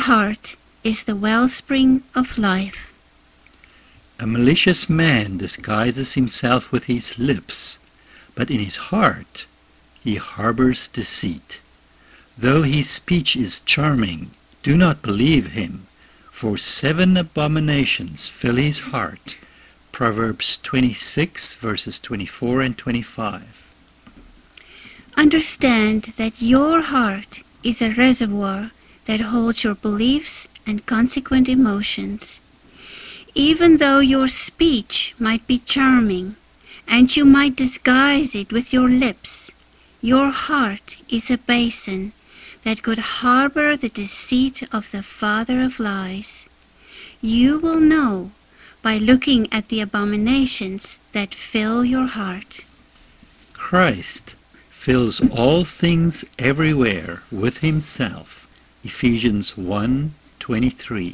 heart is the wellspring of life. A malicious man disguises himself with his lips, but in his heart he harbors deceit. Though his speech is charming, do not believe him, for 7 abominations fill his heart. Proverbs 26, verses 24 and 25. Understand that your heart is a reservoir that holds your beliefs and consequent emotions. Even though your speech might be charming, and you might disguise it with your lips, your heart is a basin that could harbor the deceit of the father of lies. You will know by looking at the abominations that fill your heart. Christ fills all things everywhere with himself. Ephesians 1:23.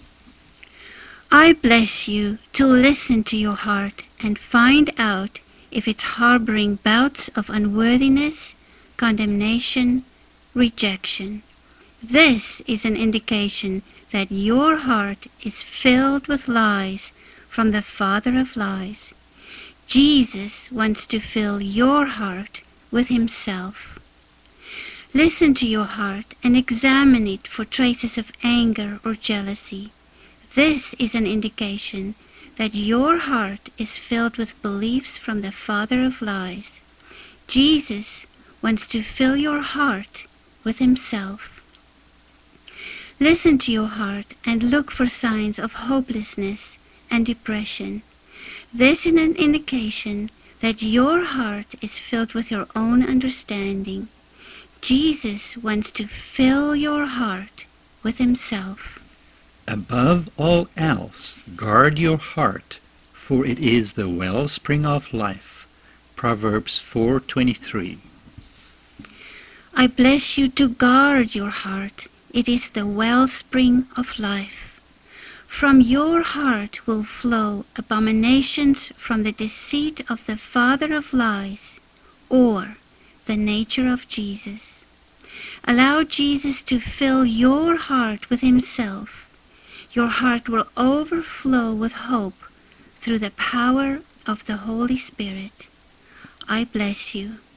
I bless you to listen to your heart and find out if it's harboring bouts of unworthiness, condemnation, rejection. This is an indication that your heart is filled with lies from the father of lies. Jesus wants to fill your heart with himself. Listen to your heart and examine it for traces of anger or jealousy. This is an indication that your heart is filled with beliefs from the father of lies. Jesus wants to fill your heart with himself. Listen to your heart and look for signs of hopelessness and depression. This is an indication that your heart is filled with your own understanding. Jesus wants to fill your heart with himself. Above all else, guard your heart, for it is the wellspring of life. Proverbs 4:23. I bless you to guard your heart. It is the wellspring of life. From your heart will flow abominations from the deceit of the father of lies, or the nature of Jesus. Allow Jesus to fill your heart with himself. Your heart will overflow with hope through the power of the Holy Spirit. I bless you.